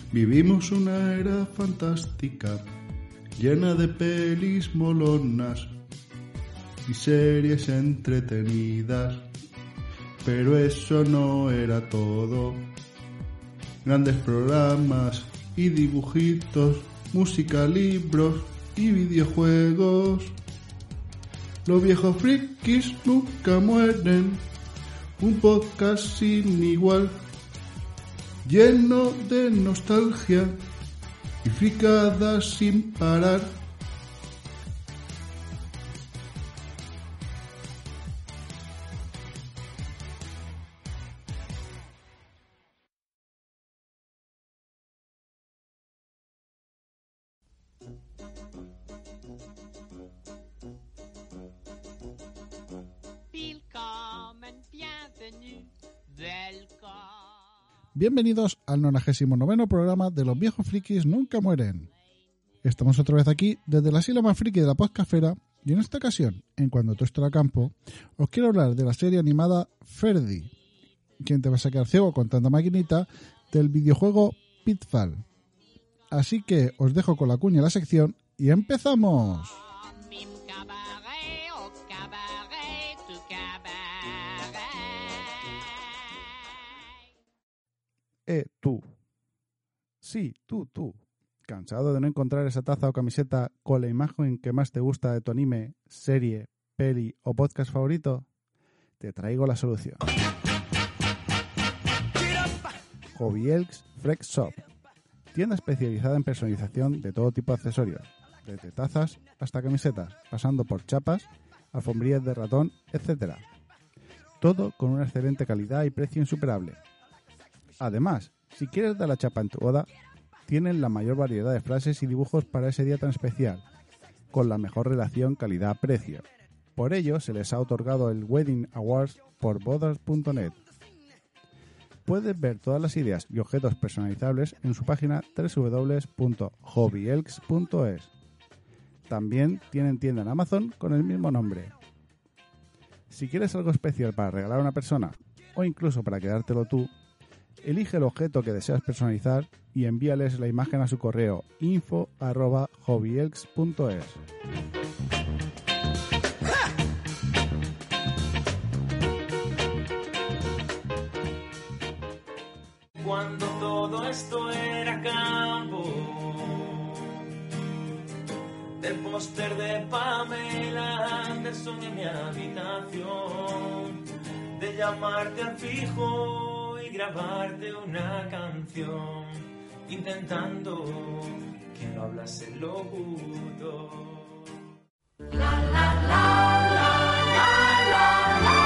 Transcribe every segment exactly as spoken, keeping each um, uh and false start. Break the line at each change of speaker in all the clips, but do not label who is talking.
Vivimos una era fantástica, llena de pelis molonas y series entretenidas, pero eso no era todo. Grandes programas y dibujitos, música, libros y videojuegos. Los viejos frikis nunca mueren, un podcast sin igual, lleno de nostalgia y fricadas sin parar.
Bienvenidos al nonagésimo noveno programa de Los viejos frikis nunca mueren. Estamos otra vez aquí desde la isla más friki de la podcastfera y en esta ocasión, en Cuando todo esto era campo, os quiero hablar de la serie animada Ferdi, quien te va a sacar ciego con tanta maquinita, del videojuego Pitfall. Así que os dejo con la cuña de la sección y ¡empezamos! Eh, tú. Sí, tú, tú. ¿Cansado de no encontrar esa taza o camiseta con la imagen que más te gusta de tu anime, serie, peli o podcast favorito? Te traigo la solución. Hobby Elks Freak Shop. Tienda especializada en personalización de todo tipo de accesorios, desde tazas hasta camisetas, pasando por chapas, alfombrillas de ratón, etcétera. Todo con una excelente calidad y precio insuperable. Además, si quieres dar la chapa en tu boda, tienen la mayor variedad de frases y dibujos para ese día tan especial, con la mejor relación calidad-precio. Por ello, se les ha otorgado el Wedding Awards por bodas punto net. Puedes ver todas las ideas y objetos personalizables en su página doble u doble u doble u punto hobby elks punto es. También tienen tienda en Amazon con el mismo nombre. Si quieres algo especial para regalar a una persona, o incluso para quedártelo tú, elige el objeto que deseas personalizar y envíales la imagen a su correo info arroba hobby elks punto es.
Cuando todo esto era campo, del póster de Pamela Anderson en mi habitación, de llamarte al fijo y grabarte una canción, intentando que no hablase locutor. La, la, la, la, la, la, la.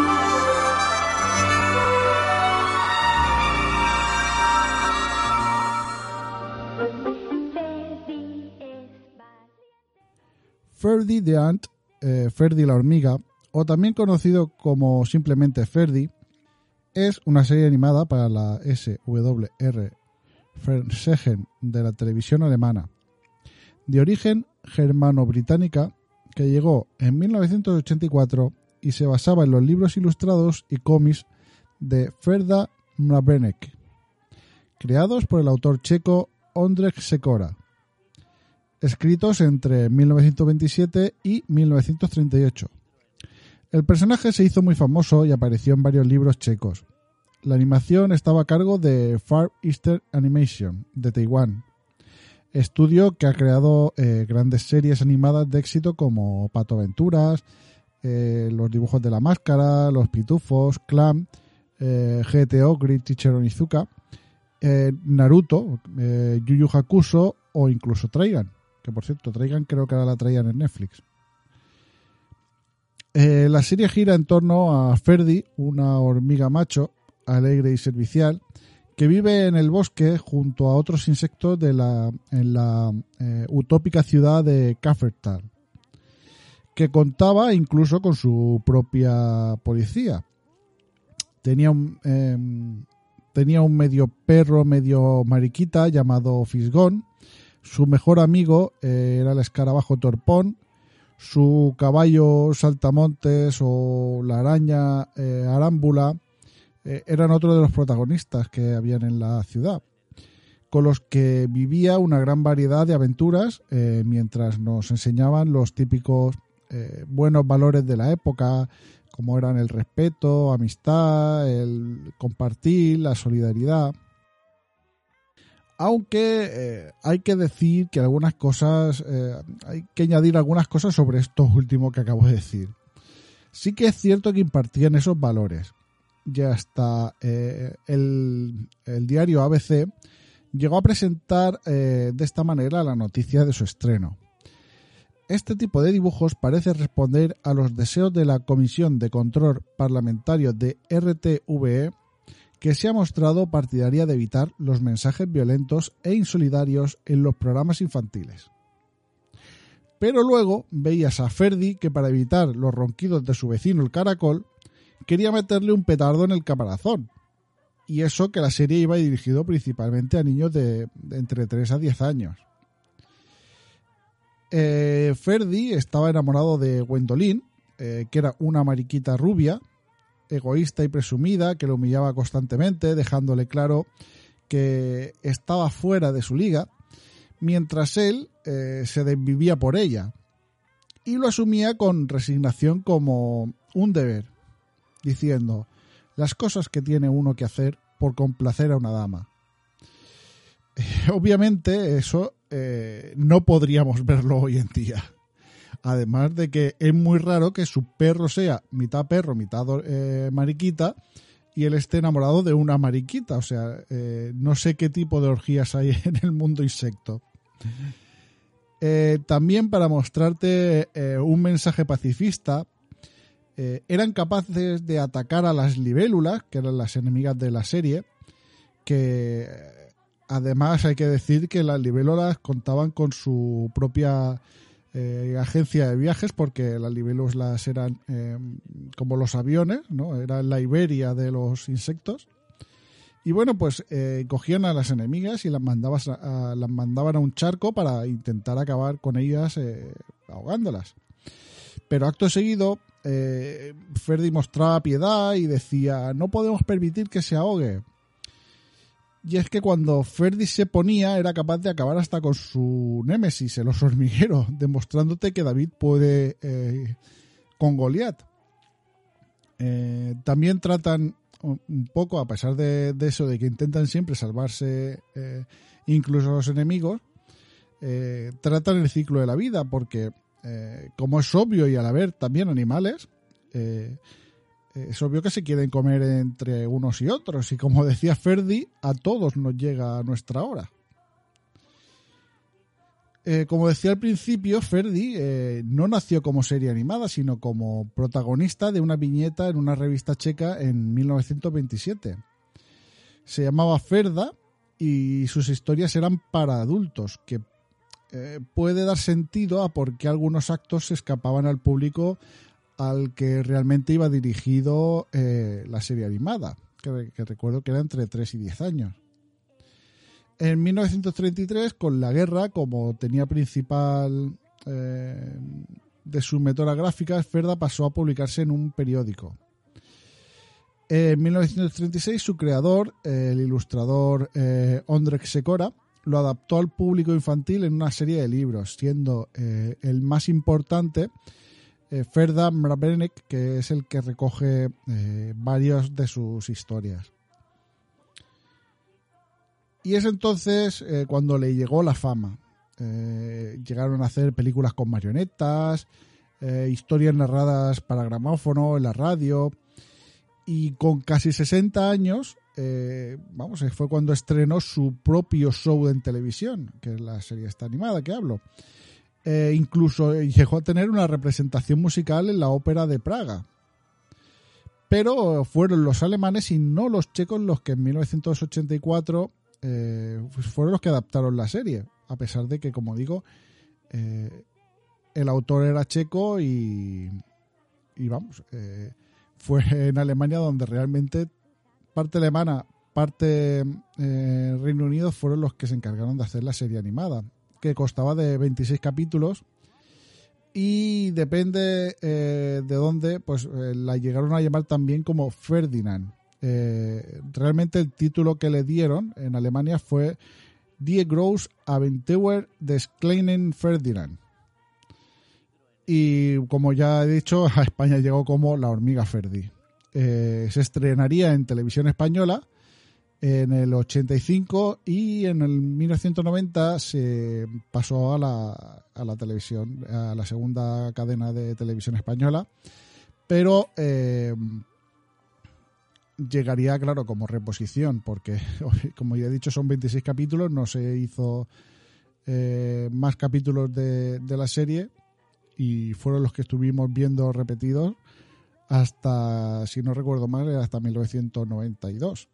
Ferdi the Ant, eh, Ferdi la hormiga, o también conocido como simplemente Ferdi, es una serie animada para la S W R Fernsehen de la televisión alemana, de origen germano-británica, que llegó en mil novecientos ochenta y cuatro y se basaba en los libros ilustrados y cómics de Ferda Mrabenek, creados por el autor checo Ondřej Sekora, escritos entre mil novecientos veintisiete y mil novecientos treinta y ocho. El personaje se hizo muy famoso y apareció en varios libros checos. La animación estaba a cargo de Far Eastern Animation, de Taiwán, estudio que ha creado eh, grandes series animadas de éxito como Pato Aventuras, eh, Los dibujos de la máscara, Los pitufos, Clam, eh, G T O, Great Teacher Onizuka, eh, Naruto, eh, Yu Yu Hakusho o incluso Trigun, que por cierto, Trigun creo que ahora la traían en Netflix. Eh, la serie gira en torno a Ferdi, una hormiga macho, alegre y servicial, que vive en el bosque junto a otros insectos de la, en la eh, utópica ciudad de Kaffertal, que contaba incluso con su propia policía. Tenía un, eh, tenía un medio perro, medio mariquita llamado Fisgón. Su mejor amigo eh, era el escarabajo Torpón. Su caballo Saltamontes o la araña eh, Arámbula eh, eran otro de los protagonistas que habían en la ciudad. con los que vivía una gran variedad de aventuras eh, mientras nos enseñaban los típicos eh, buenos valores de la época, como eran el respeto, amistad, el compartir, la solidaridad. Aunque eh, hay que decir que algunas cosas, eh, hay que añadir algunas cosas sobre esto último que acabo de decir. Sí que es cierto que impartían esos valores. Y hasta eh, el, el diario A B C llegó a presentar eh, de esta manera la noticia de su estreno. Este tipo de dibujos parece responder a los deseos de la Comisión de Control Parlamentario de R T V E, que se ha mostrado partidaria de evitar los mensajes violentos e insolidarios en los programas infantiles. Pero luego veías a Ferdi que, para evitar los ronquidos de su vecino el caracol, quería meterle un petardo en el caparazón. Y eso que la serie iba dirigido principalmente a niños de, de entre tres a diez años. Eh, Ferdi estaba enamorado de Gwendolyn, eh, que era una mariquita rubia, egoísta y presumida, que lo humillaba constantemente, dejándole claro que estaba fuera de su liga, mientras él eh, se desvivía por ella y lo asumía con resignación como un deber, diciendo: las cosas que tiene uno que hacer por complacer a una dama. Eh, obviamente eso eh, no podríamos verlo hoy en día. Además de que es muy raro que su perro sea mitad perro, mitad eh, mariquita, y él esté enamorado de una mariquita. O sea, eh, no sé qué tipo de orgías hay en el mundo insecto. Eh, también, para mostrarte eh, un mensaje pacifista, eh, eran capaces de atacar a las libélulas, que eran las enemigas de la serie, que además hay que decir que las libélulas contaban con su propia Eh, agencia de viajes, porque las libélulas eran eh, como los aviones, ¿no? Eran la Iberia de los insectos. Y bueno, pues eh, cogían a las enemigas y las, mandabas a, a, las mandaban a un charco para intentar acabar con ellas eh, ahogándolas. Pero acto seguido, eh, Ferdi mostraba piedad y decía: no podemos permitir que se ahogue. Y es que cuando Ferdi se ponía, era capaz de acabar hasta con su némesis, el oso hormiguero, demostrándote que David puede eh, con Goliat. Eh, también tratan un poco, a pesar de, de eso, de que intentan siempre salvarse eh, incluso los enemigos, eh, tratan el ciclo de la vida, porque eh, como es obvio, y al haber también animales, eh, es obvio que se quieren comer entre unos y otros, y como decía Ferdi, a todos nos llega nuestra hora. Eh, como decía al principio, Ferdi eh, no nació como serie animada, sino como protagonista de una viñeta en una revista checa en mil novecientos veintisiete. Se llamaba Ferda y sus historias eran para adultos, que eh, puede dar sentido a por qué algunos actos se escapaban al público al que realmente iba dirigido eh, la serie animada, que, que recuerdo que era entre tres y diez años. En mil novecientos treinta y tres, con la guerra como tenía principal eh, de su metora gráfica, Ferda pasó a publicarse en un periódico. En mil novecientos treinta y seis, su creador, eh, el ilustrador eh, Ondřej Šekora, lo adaptó al público infantil en una serie de libros, siendo eh, el más importante Eh, Ferda Mravenec, que es el que recoge eh, varios de sus historias. Y es entonces eh, cuando le llegó la fama. Eh, llegaron a hacer películas con marionetas, eh, historias narradas para gramófono, en la radio, y con casi sesenta años, eh, vamos, fue cuando estrenó su propio show en televisión, que es la serie esta animada que hablo. Eh, incluso llegó a tener una representación musical en la ópera de Praga. Pero fueron los alemanes y no los checos los que en mil novecientos ochenta y cuatro eh, fueron los que adaptaron la serie, a pesar de que, como digo, eh, el autor era checo y, y vamos, eh, fue en Alemania donde realmente parte alemana, parte eh, Reino Unido fueron los que se encargaron de hacer la serie animada, que constaba de veintiséis capítulos y depende eh, de dónde, pues eh, la llegaron a llamar también como Ferdinand. Eh, realmente el título que le dieron en Alemania fue Die große Abentur des kleinen Ferdinand. Y como ya he dicho, a España llegó como La hormiga Ferdi. Eh, se estrenaría en televisión española en el ochenta y cinco y en el mil novecientos noventa se pasó a la, a la televisión, a la segunda cadena de televisión española, pero eh, llegaría, claro, como reposición, porque como ya he dicho son veintiséis capítulos, no se hizo eh, más capítulos de, de la serie y fueron los que estuvimos viendo repetidos hasta, si no recuerdo mal, hasta mil novecientos noventa y dos.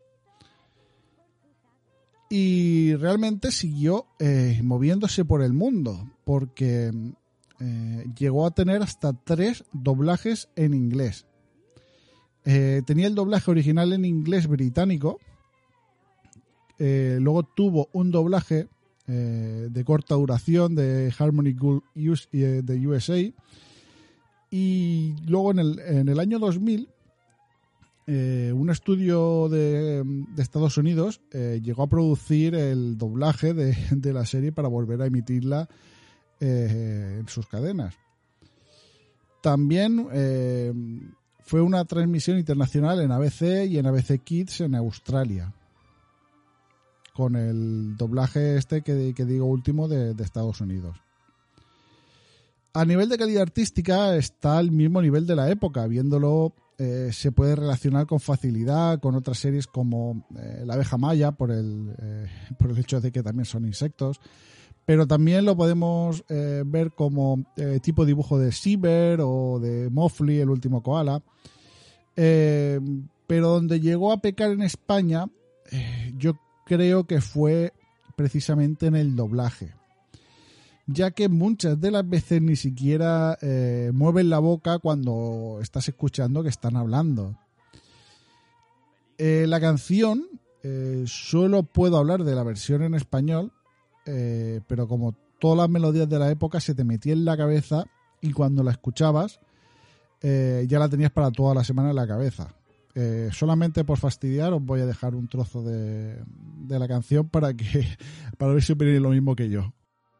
Y realmente siguió eh, moviéndose por el mundo, porque eh, llegó a tener hasta tres doblajes en inglés. Eh, tenía el doblaje original en inglés británico, eh, luego tuvo un doblaje eh, de corta duración de Harmony Gold de U S A, y luego en el, en el año dos mil eh, un estudio de, de Estados Unidos eh, llegó a producir el doblaje de, de la serie para volver a emitirla eh, en sus cadenas. También eh, fue una transmisión internacional en A B C y en A B C Kids en Australia, con el doblaje este que, que digo último de, de Estados Unidos. A nivel de calidad artística está al mismo nivel de la época. Viéndolo eh, se puede relacionar con facilidad con otras series como eh, La abeja maya, por el, eh, por el hecho de que también son insectos. Pero también lo podemos eh, ver como eh, tipo dibujo de Seaver o de Mowgli, el último koala. Eh, pero donde llegó a pecar en España, eh, yo creo que fue precisamente en el doblaje, ya que muchas de las veces ni siquiera eh, mueven la boca cuando estás escuchando que están hablando. Eh, la canción, eh, solo puedo hablar de la versión en español, eh, pero como todas las melodías de la época se te metía en la cabeza y cuando la escuchabas eh, ya la tenías para toda la semana en la cabeza. Eh, solamente por fastidiar os voy a dejar un trozo de, de la canción para que para ver si opináis lo mismo que yo.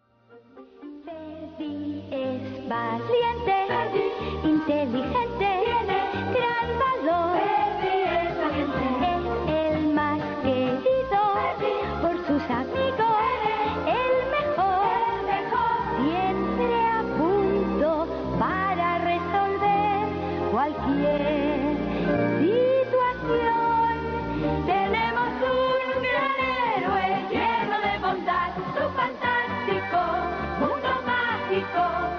Valiente, inteligente, gran valor. Es el más querido por sus amigos, el mejor, siempre a punto para resolver cualquier situación. Tenemos un gran héroe lleno de bondad, su fantástico mundo mágico.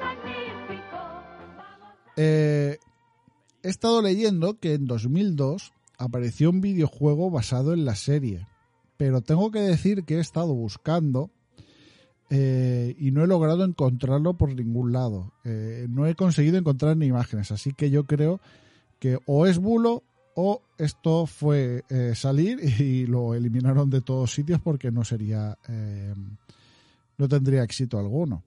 Eh, he estado leyendo que en dos mil dos apareció un videojuego basado en la serie, pero tengo que decir que he estado buscando eh, y no he logrado encontrarlo por ningún lado. Eh, no he conseguido encontrar ni imágenes, así que yo creo que o es bulo o esto fue eh, salir y lo eliminaron de todos sitios porque no sería, eh, no tendría éxito alguno.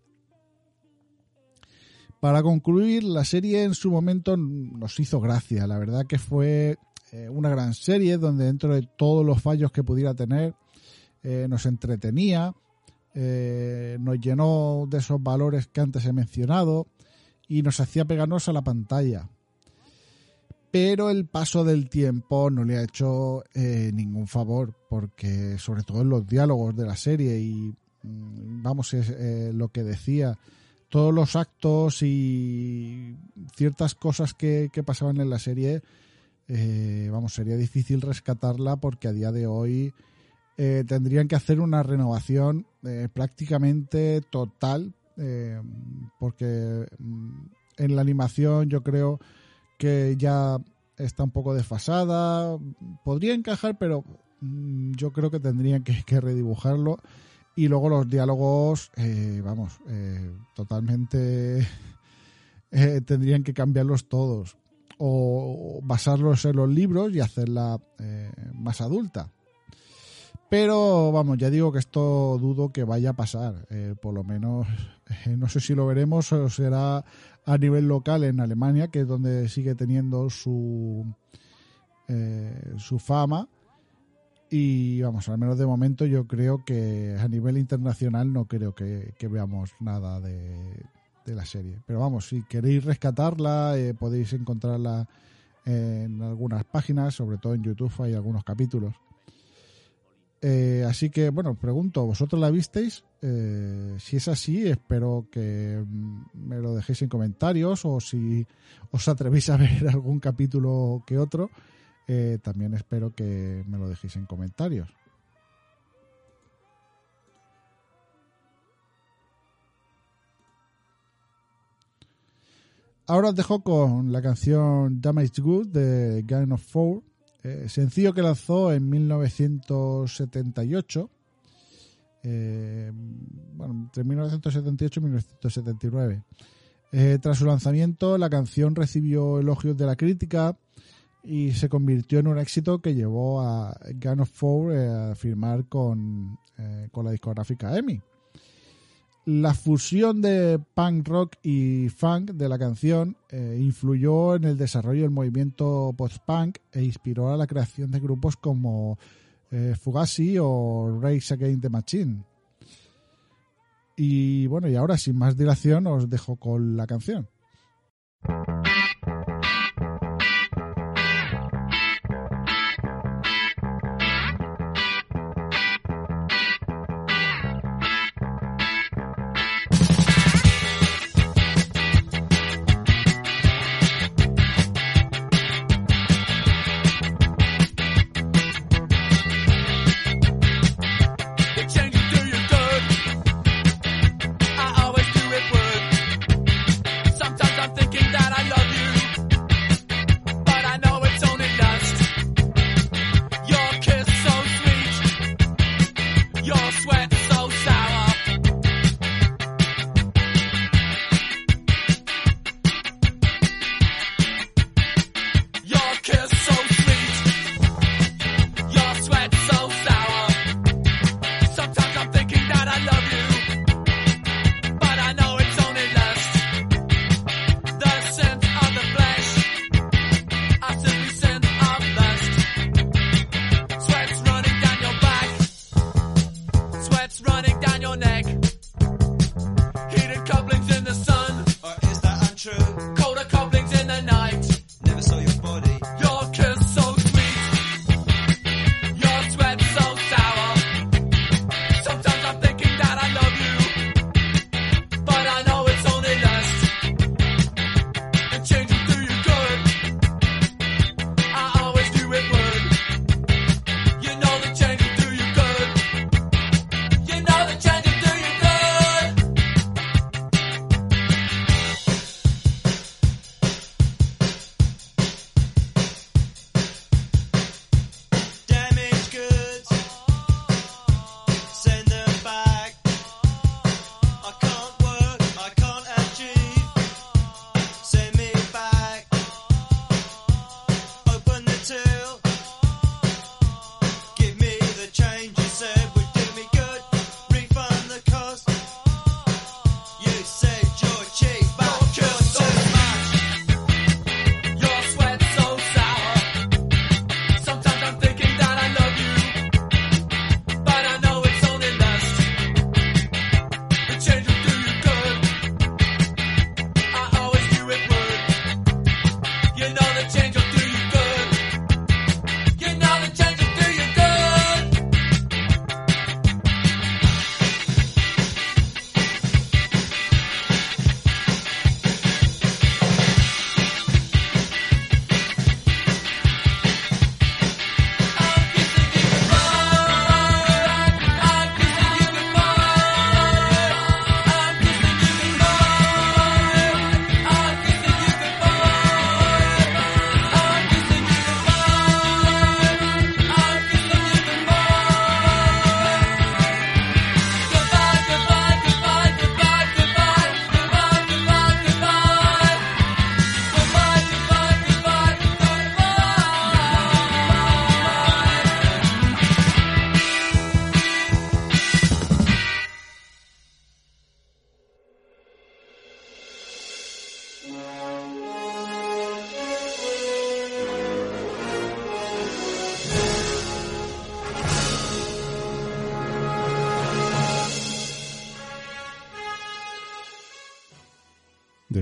Para concluir, la serie en su momento nos hizo gracia. La verdad que fue eh, una gran serie donde dentro de todos los fallos que pudiera tener eh, nos entretenía, eh, nos llenó de esos valores que antes he mencionado y nos hacía pegarnos a la pantalla. Pero el paso del tiempo no le ha hecho eh, ningún favor, porque sobre todo en los diálogos de la serie y vamos, es eh, lo que decía, todos los actos y ciertas cosas que, que pasaban en la serie, eh, vamos, sería difícil rescatarla porque a día de hoy eh, tendrían que hacer una renovación eh, prácticamente total, eh, porque en la animación yo creo que ya está un poco desfasada. Podría encajar, pero yo creo que tendrían que, que redibujarlo. Y luego los diálogos, eh, vamos, eh, totalmente eh, tendrían que cambiarlos todos. O basarlos en los libros y hacerla eh, más adulta. Pero, vamos, ya digo que esto dudo que vaya a pasar. Eh, por lo menos, eh, no sé si lo veremos o será a nivel local en Alemania, que es donde sigue teniendo su, eh, su fama. Y vamos, al menos de momento yo creo que a nivel internacional no creo que, que veamos nada de, de la serie. Pero vamos, si queréis rescatarla, eh, podéis encontrarla en algunas páginas, sobre todo en YouTube hay algunos capítulos. Eh, así que, bueno, pregunto, ¿vosotros la visteis? Eh, si es así, espero que me lo dejéis en comentarios, o si os atrevéis a ver algún capítulo que otro, eh, también espero que me lo dejéis en comentarios. Ahora os dejo con la canción Damaged Goods de Gang of Four, eh, sencillo que lanzó en mil novecientos setenta y ocho, eh, bueno, entre mil novecientos setenta y ocho y mil novecientos setenta y nueve. Eh, tras su lanzamiento, la canción recibió elogios de la crítica y se convirtió en un éxito que llevó a Gang of Four eh, a firmar con, eh, con la discográfica EMI. La fusión de punk rock y funk de la canción eh, influyó en el desarrollo del movimiento post-punk e inspiró a la creación de grupos como eh, Fugazi o Rage Against the Machine. Y bueno, y ahora sin más dilación os dejo con la canción.
Some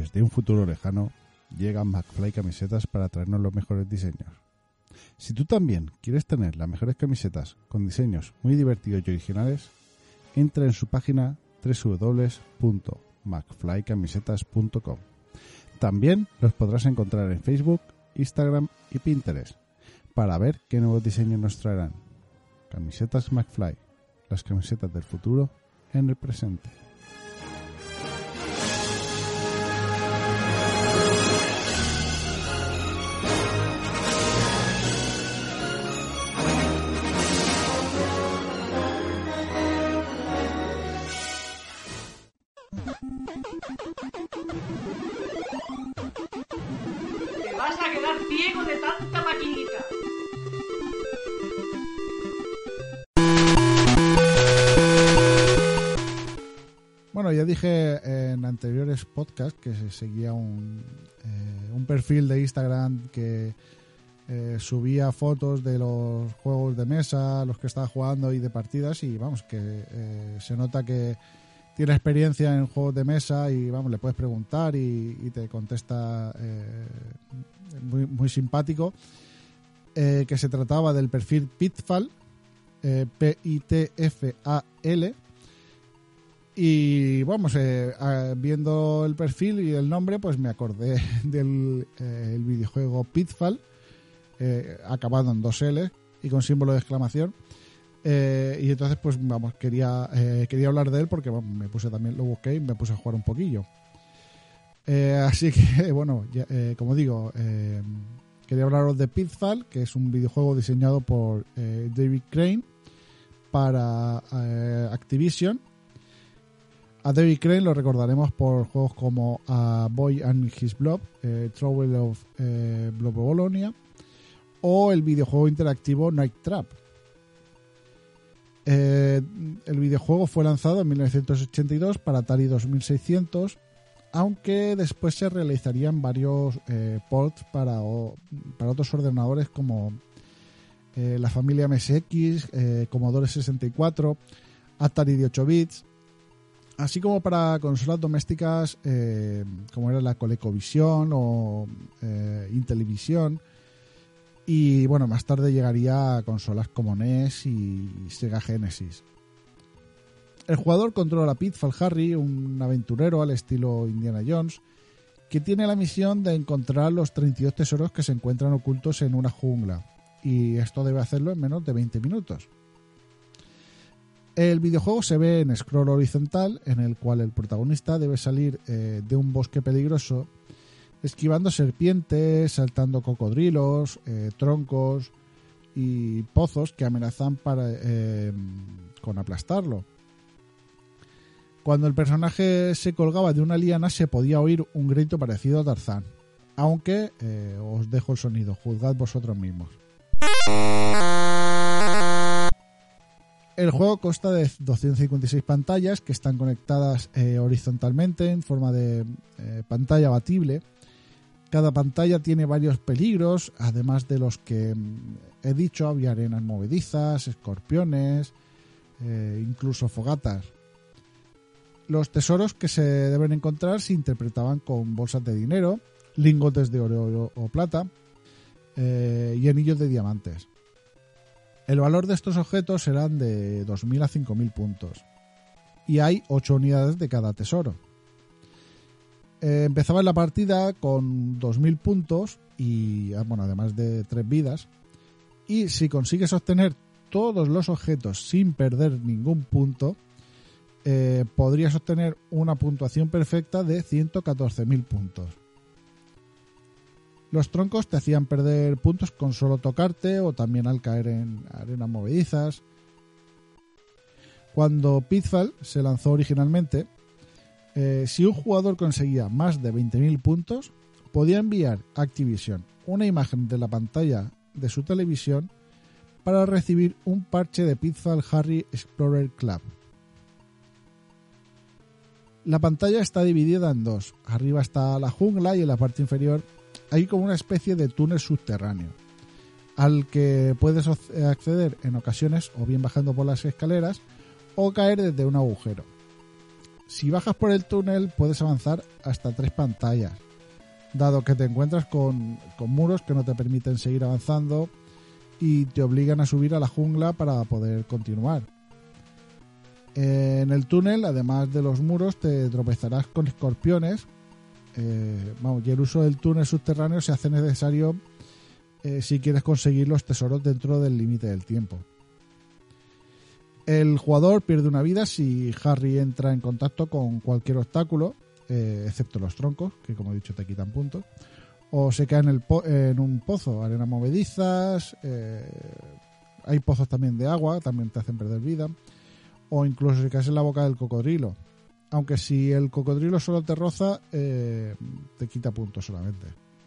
Desde un futuro lejano, llegan McFly Camisetas para traernos los mejores diseños. Si tú también quieres tener las mejores camisetas con diseños muy divertidos y originales, entra en su página doble u doble u doble u punto mcfly camisetas punto com. También los podrás encontrar en Facebook, Instagram y Pinterest para ver qué nuevos diseños nos traerán. Camisetas McFly, las camisetas del futuro en el presente.
Te vas a quedar ciego de tanta maquinita.
Bueno, ya dije en anteriores podcasts que se seguía un, eh, un perfil de Instagram que eh, subía fotos de los juegos de mesa, los que estaba jugando y de partidas, y vamos, que eh, se nota que tiene experiencia en juegos de mesa y vamos, le puedes preguntar y, y te contesta eh, muy, muy simpático, eh, que se trataba del perfil Pitfall, eh, P I T F A L. Y vamos, eh, viendo el perfil y el nombre, pues me acordé del eh, el videojuego Pitfall, eh, acabado en dos L y con símbolo de exclamación. Eh, y entonces, pues vamos, quería eh, quería hablar de él porque bueno, me puse también, lo busqué y me puse a jugar un poquillo. Eh, así que, bueno, ya, eh, como digo, eh, quería hablaros de Pitfall, que es un videojuego diseñado por eh, David Crane para eh, Activision. A David Crane lo recordaremos por juegos como A Boy and His Blob, eh, Trouble of eh, Blobolonia o el videojuego interactivo Night Trap. Eh, el videojuego fue lanzado en mil novecientos ochenta y dos para Atari dos mil seiscientos, aunque después se realizarían varios eh, ports para, o, para otros ordenadores como eh, la familia M S X, eh, Commodore sesenta y cuatro, Atari de ocho bits, así como para consolas domésticas eh, como era la ColecoVision o eh, Intellivision. Y bueno, más tarde llegaría a consolas como N E S y Sega Genesis. El jugador controla a Pitfall Harry, un aventurero al estilo Indiana Jones, que tiene la misión de encontrar los treinta y dos tesoros que se encuentran ocultos en una jungla. Y esto debe hacerlo en menos de veinte minutos. El videojuego se ve en scroll horizontal, en el cual el protagonista debe salir eh, de un bosque peligroso, esquivando serpientes, saltando cocodrilos, eh, troncos y pozos que amenazan para, eh, con aplastarlo. Cuando el personaje se colgaba de una liana se podía oír un grito parecido a Tarzán, aunque eh, os dejo el sonido, juzgad vosotros mismos. El juego consta de doscientas cincuenta y seis pantallas que están conectadas eh, horizontalmente en forma de eh, pantalla abatible. Cada pantalla tiene varios peligros, además de los que he dicho, había arenas movedizas, escorpiones, eh, incluso fogatas. Los tesoros que se deben encontrar se interpretaban con bolsas de dinero, lingotes de oro o plata eh, y anillos de diamantes. El valor de estos objetos serán de dos mil a cinco mil puntos y hay ocho unidades de cada tesoro. Eh, empezaba en la partida con dos mil puntos y, bueno, además de tres vidas, y si consigues obtener todos los objetos sin perder ningún punto, eh, podrías obtener una puntuación perfecta de ciento catorce mil puntos. Los troncos te hacían perder puntos con solo tocarte o también al caer en arenas movedizas. Cuando Pitfall se lanzó originalmente, eh, si un jugador conseguía más de veinte mil puntos, podía enviar a Activision una imagen de la pantalla de su televisión para recibir un parche de Pitfall Harry Explorer Club. La pantalla está dividida en dos. Arriba está la jungla y en la parte inferior hay como una especie de túnel subterráneo al que puedes acceder en ocasiones o bien bajando por las escaleras o caer desde un agujero. Si bajas por el túnel puedes avanzar hasta tres pantallas, dado que te encuentras con, con muros que no te permiten seguir avanzando y te obligan a subir a la jungla para poder continuar. En el túnel, además de los muros, te tropezarás con escorpiones. Eh, vamos, y el uso del túnel subterráneo se hace necesario eh, si quieres conseguir los tesoros dentro del límite del tiempo. El jugador pierde una vida si Harry entra en contacto con cualquier obstáculo, eh, excepto los troncos, que como he dicho te quitan puntos, o se cae en, el po- en un pozo, arenas movedizas, eh, hay pozos también de agua, también te hacen perder vida, o incluso si caes en la boca del cocodrilo, aunque si el cocodrilo solo te roza, eh, te quita puntos solamente.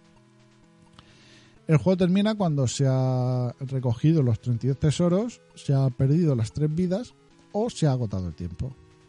El juego termina cuando se ha recogido los treinta y dos tesoros, se ha perdido las tres vidas o se ha agotado el tiempo.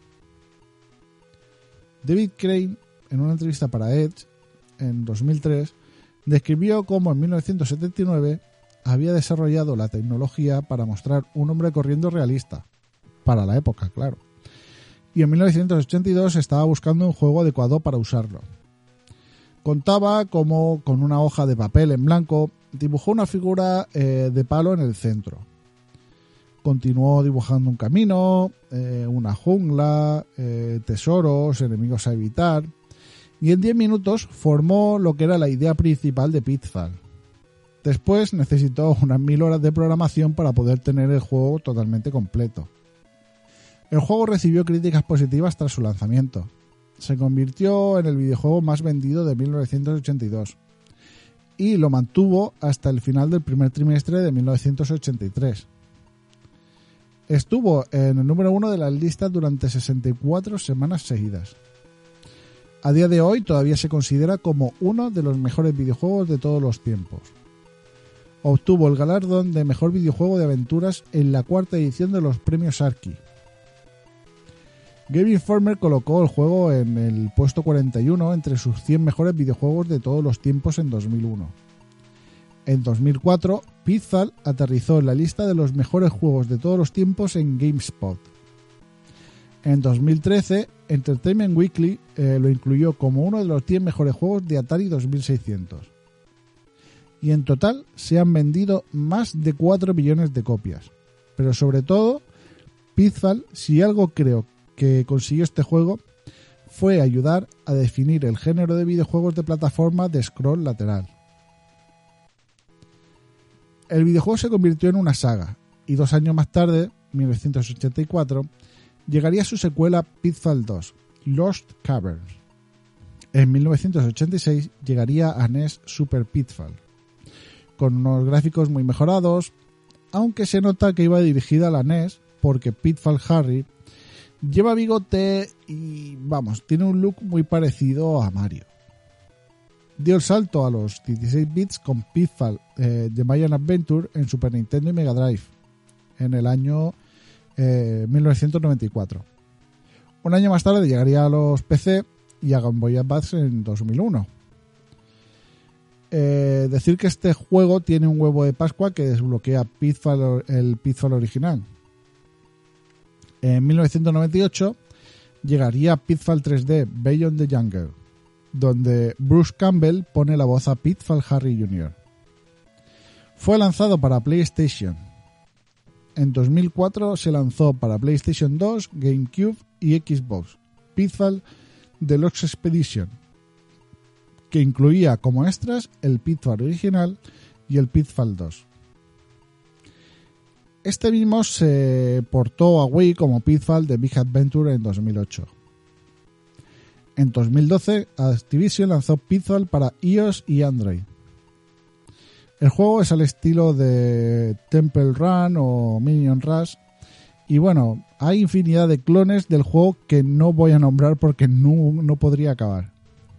David Crane, en una entrevista para Edge en dos mil tres, describió cómo en mil novecientos setenta y nueve había desarrollado la tecnología para mostrar un hombre corriendo realista, para la época, claro. Y en mil novecientos ochenta y dos estaba buscando un juego adecuado para usarlo. Contaba cómo con una hoja de papel en blanco dibujó una figura eh, de palo en el centro. Continuó dibujando un camino, eh, una jungla, eh, tesoros, enemigos a evitar, y en diez minutos formó lo que era la idea principal de Pitfall. Después necesitó unas mil horas de programación para poder tener el juego totalmente completo. El juego recibió críticas positivas tras su lanzamiento. Se convirtió en el videojuego más vendido de mil novecientos ochenta y dos y lo mantuvo hasta el final del primer trimestre de mil novecientos ochenta y tres. Estuvo en el número uno de las listas durante sesenta y cuatro semanas seguidas. A día de hoy todavía se considera como uno de los mejores videojuegos de todos los tiempos. Obtuvo el galardón de mejor videojuego de aventuras en la cuarta edición de los premios Arky. Game Informer colocó el juego en el puesto cuarenta y uno entre sus cien mejores videojuegos de todos los tiempos en dos mil uno. En dos mil cuatro, Pitfall aterrizó en la lista de los mejores juegos de todos los tiempos en GameSpot. En dos mil trece, Entertainment Weekly eh, lo incluyó como uno de los diez mejores juegos de Atari dos mil seiscientos. Y en total se han vendido más de cuatro millones de copias. Pero sobre todo, Pitfall, si algo creo que consiguió este juego, fue ayudar a definir el género de videojuegos de plataforma de scroll lateral. El videojuego se convirtió en una saga, y dos años más tarde, mil novecientos ochenta y cuatro, llegaría su secuela Pitfall dos, Lost Caverns. En mil novecientos ochenta y seis llegaría a N E S Super Pitfall, con unos gráficos muy mejorados, aunque se nota que iba dirigida a la N E S porque Pitfall Harry lleva bigote y, vamos, tiene un look muy parecido a Mario. Dio el salto a los dieciséis bits con Pitfall eh, The Mayan Adventure en Super Nintendo y Mega Drive en el año eh, mil novecientos noventa y cuatro. Un año más tarde llegaría a los P C y a Game Boy Advance en dos mil uno. Eh, decir que este juego tiene un huevo de Pascua que desbloquea Pitfall, el Pitfall original. En mil novecientos noventa y ocho llegaría Pitfall tres D Beyond the Jungle, donde Bruce Campbell pone la voz a Pitfall Harry junior Fue lanzado para PlayStation. En dos mil cuatro se lanzó para PlayStation dos, GameCube y Xbox Pitfall Deluxe Expedition, que incluía como extras el Pitfall original y el Pitfall dos. Este mismo se portó a Wii como Pitfall The Big Adventure en dos mil ocho. En dos mil doce, Activision lanzó Pitfall para iOS y Android. El juego es al estilo de Temple Run o Minion Rush, y bueno, hay infinidad de clones del juego que no voy a nombrar porque no, no podría acabar.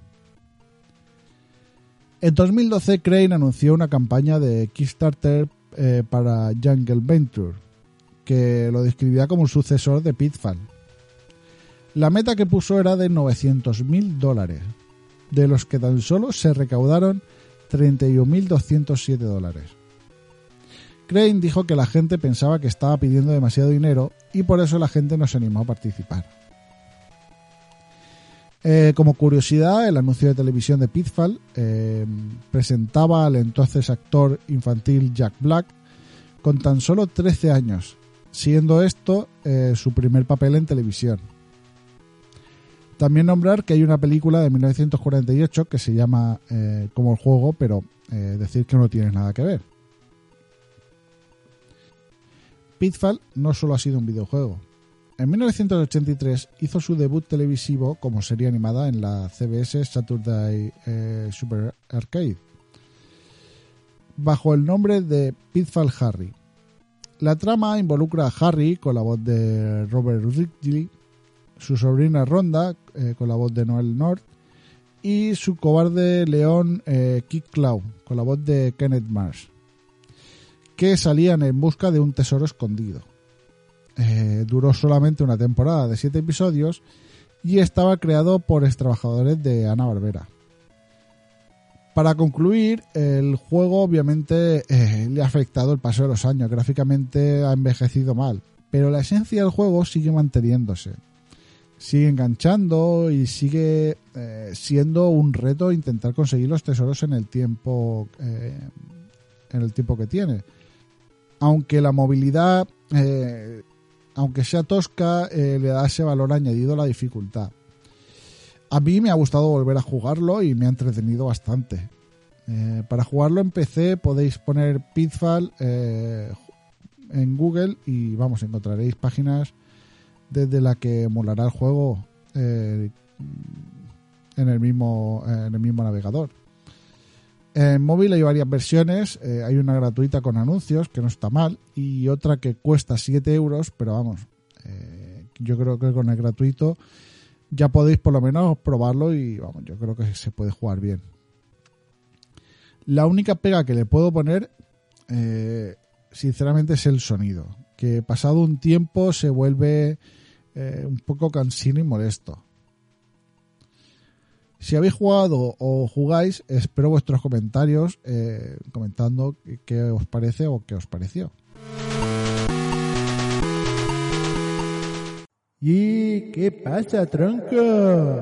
En dos mil doce, Crane anunció una campaña de Kickstarter eh, para Jungle Venture, que lo describía como un sucesor de Pitfall. La meta que puso era de novecientos mil dólares, de los que tan solo se recaudaron treinta y un mil doscientos siete dólares. Crane dijo que la gente pensaba que estaba pidiendo demasiado dinero y por eso la gente no se animó a participar. Eh, como curiosidad, el anuncio de televisión de Pitfall eh, presentaba al entonces actor infantil Jack Black con tan solo trece años, siendo esto eh, su primer papel en televisión. También nombrar que hay una película de mil novecientos cuarenta y ocho que se llama eh, como el juego, pero eh, decir que no tiene nada que ver. Pitfall no solo ha sido un videojuego. En mil novecientos ochenta y tres hizo su debut televisivo como serie animada en la C B S Saturday eh, Super Arcade, bajo el nombre de Pitfall Harry. La trama involucra a Harry con la voz de Robert Ridley, su sobrina Rhonda eh, con la voz de Noel North y su cobarde león eh, Kid Claw con la voz de Kenneth Marsh, que salían en busca de un tesoro escondido. Eh, duró solamente una temporada de siete episodios y estaba creado por extrabajadores de Hanna-Barbera. Para concluir, el juego obviamente eh, le ha afectado el paso de los años. Gráficamente ha envejecido mal, pero la esencia del juego sigue manteniéndose. Sigue enganchando y sigue eh, siendo un reto intentar conseguir los tesoros en el tiempo eh, en el tiempo que tiene. Aunque la movilidad, eh, aunque sea tosca, eh, le da ese valor añadido a la dificultad. A mí me ha gustado volver a jugarlo y me ha entretenido bastante. Eh, para jugarlo en P C podéis poner Pitfall eh, en Google y vamos, encontraréis páginas desde la que emulará el juego eh, en el mismo en el mismo navegador. En móvil hay varias versiones, eh, hay una gratuita con anuncios, que no está mal, y otra que cuesta siete euros, pero vamos, eh, yo creo que con el gratuito ya podéis por lo menos probarlo y vamos, yo creo que se puede jugar bien. La única pega que le puedo poner, eh, sinceramente, es el sonido, que pasado un tiempo se vuelve eh, un poco cansino y molesto. Si habéis jugado o jugáis, espero vuestros comentarios eh, comentando qué os parece o qué os pareció. ¿Y qué pasa, tronco?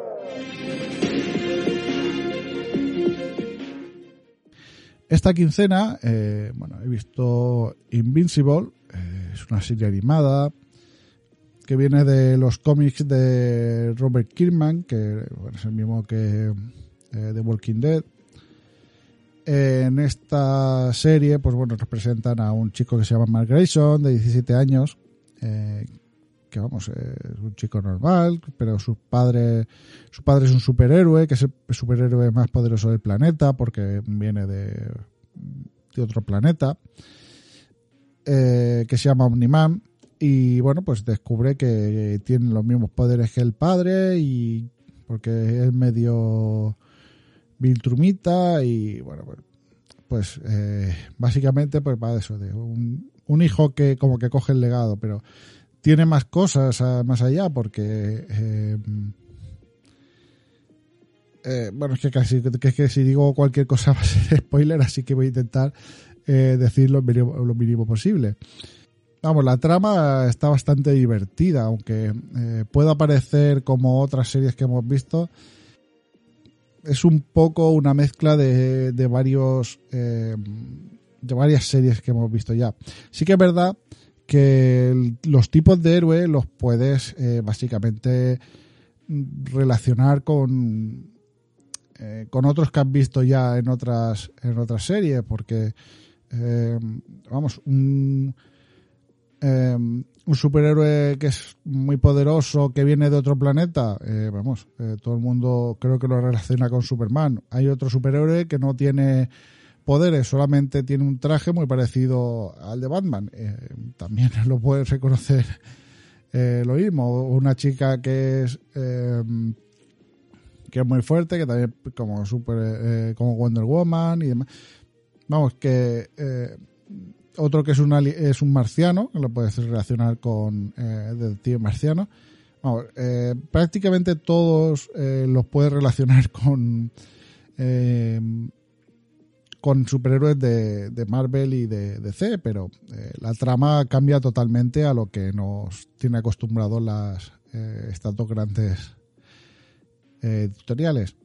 Esta quincena, eh, bueno, he visto Invincible, eh, es una serie animada que viene de los cómics de Robert Kirkman, que bueno, es el mismo que eh, The Walking Dead. Eh, en esta serie, pues bueno, nos presentan a un chico que se llama Mark Grayson, de diecisiete años, eh, que vamos, eh, es un chico normal, pero su padre, su padre es un superhéroe, que es el superhéroe más poderoso del planeta, porque viene de, de otro planeta, eh, que se llama Omni-Man. Y bueno, pues descubre que tiene los mismos poderes que el padre, y porque es medio viltrumita, y bueno, pues eh, básicamente pues va de eso, de un, un hijo que como que coge el legado, pero tiene más cosas a, más allá, porque eh, eh, bueno, es que casi que, que si digo cualquier cosa va a ser spoiler, así que voy a intentar eh, decir lo mínimo, lo mínimo posible. Vamos, la trama está bastante divertida, aunque eh, pueda parecer como otras series que hemos visto. Es un poco una mezcla de, de varios eh, de varias series que hemos visto ya. Sí que es verdad que el, los tipos de héroe los puedes eh, básicamente relacionar con eh, con otros que has visto ya en otras en otras series, porque eh, vamos, un Eh, un superhéroe que es muy poderoso, que viene de otro planeta, eh, vamos, eh, todo el mundo creo que lo relaciona con Superman. Hay otro superhéroe que no tiene poderes, solamente tiene un traje muy parecido al de Batman, eh, también lo puedes reconocer eh, lo mismo. Una chica que es eh, que es muy fuerte, que también como super eh, como Wonder Woman y demás. Vamos, que eh, otro que es un, es un marciano, que lo puedes relacionar con eh, detective marciano. Vamos, eh, prácticamente todos eh, los puedes relacionar con eh, con superhéroes de, de Marvel y de D C, pero eh, la trama cambia totalmente a lo que nos tiene acostumbrados las eh, estas dos grandes eh, tutoriales.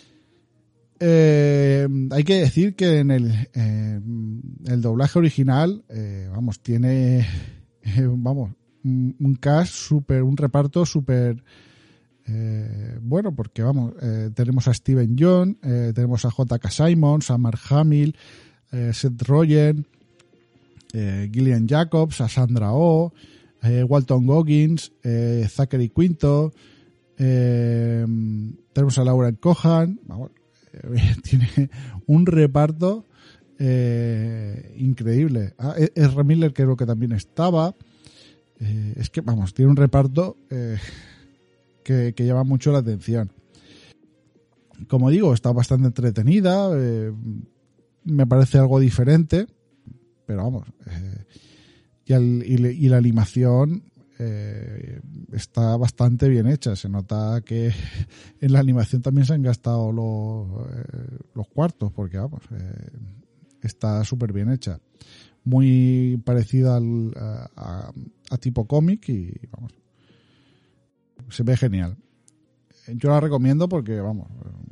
Eh, hay que decir que en el, eh, el doblaje original, eh, vamos, tiene, eh, vamos, un, un cast super, un reparto súper eh, bueno, porque vamos, eh, tenemos a Steven Yeun, eh, tenemos a J K. Simmons, a Mark Hamill, eh, Seth Rogen, eh, Gillian Jacobs, a Sandra Oh, eh, Walton Goggins, eh, Zachary Quinto, eh, tenemos a Lauren Cohan, vamos, tiene un reparto eh, increíble. Ah, Ezra Miller creo que también estaba. Eh, es que, vamos, tiene un reparto eh, que, que llama mucho la atención. Como digo, está bastante entretenida. Eh, me parece algo diferente. Pero vamos. Eh, y, el, y, le, y la animación Eh, está bastante bien hecha. Se nota que en la animación también se han gastado los, eh, los cuartos, porque vamos, eh, está súper bien hecha, muy parecida al, a, a, a tipo cómic y vamos, se ve genial. Yo la recomiendo porque vamos,